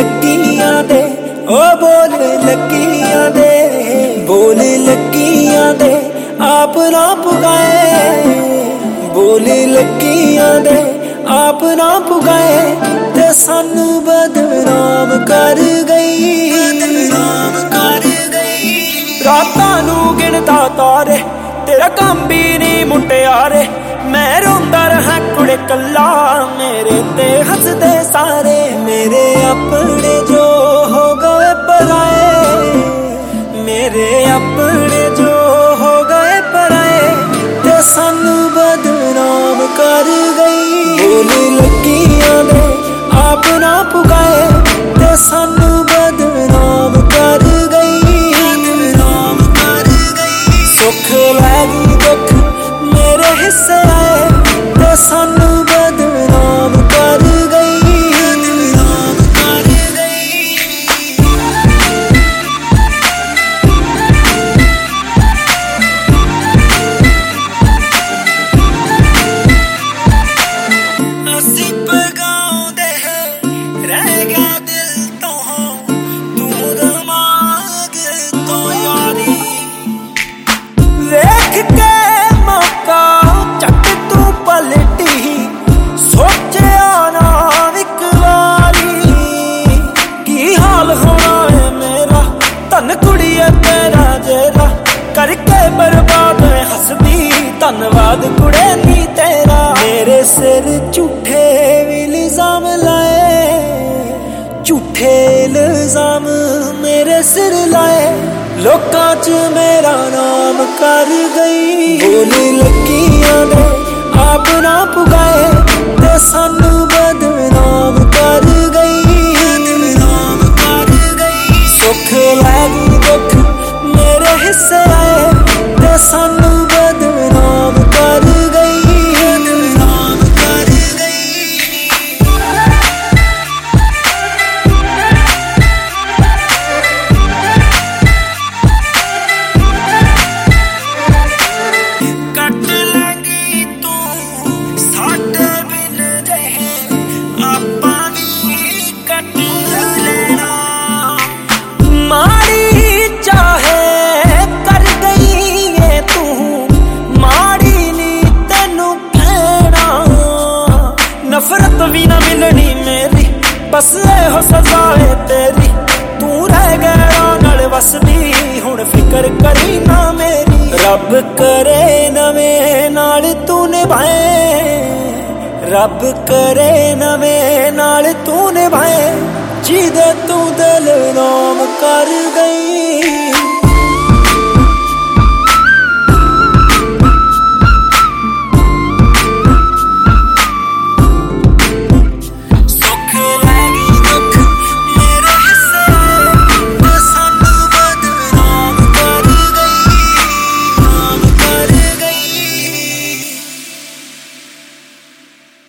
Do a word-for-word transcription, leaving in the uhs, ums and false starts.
लगियां दे ओ बोल लगियां दे, बोल लगियां दे आप ना पुगाए, बोल लगियां दे आप ना पुगाए ते सानू बदनाम कर गई, बदनाम कर गई। रातां नू गिनदा तारे तेरा काम भी नहीं मुटियारे, मैं रोंदा रहा कुड़े कल्ला मेरे ते हसदे सारे, मेरे अपने जो हो गए पराए, मेरे अपने जो हो गए पराए ते सानू बदनाम कर गई। बोल लगियां दे आप ना पुगाए ते सानू बदनाम कर गई, बदनाम कर गई। सुख लैगी दुख मेरे हिस्से आए ते सानू बदनाम कर गई, बदनाम कर गई। असी पगाउंदे रह गया दिल तो तू दिमाग तो यारी, देख के मौका चक तू पलटी सोचिया ना इक वारी, की हाल होना है मेरा धन कुड़िए तेरा जेरा, करके बर्बाद हसदी धनवाद कुड़े नी तेरा। मेरे सिर झूठे इल्जाम लाए, झूठे इल्जाम मेरे सिर लाए, लोकां च मेरा नाम कर गई। बोल लगियां दे आप ना पुगाए ते सानू बदनाम कर गई, बदनाम कर गई। सुख लैगी दुख मेरे हिस्से आए ते सानू बदनाम कर गई, बदनाम कर गई। कट लगी तू साडे बिन रहे आपां नी कट लेना, माड़ी चाहे कर गई है तू माड़ी नी तेनू कहना, नफरत भी ना मिलनी मेरी बस एहो सजा है तेरी, तू रह गया नाल वसदी हुण फिकर करी ना मेरी। रब करे नवें नाल तू निभाए, रब करे नवें नाल तू निभाए, जिदे तू दिल नाम कर गई।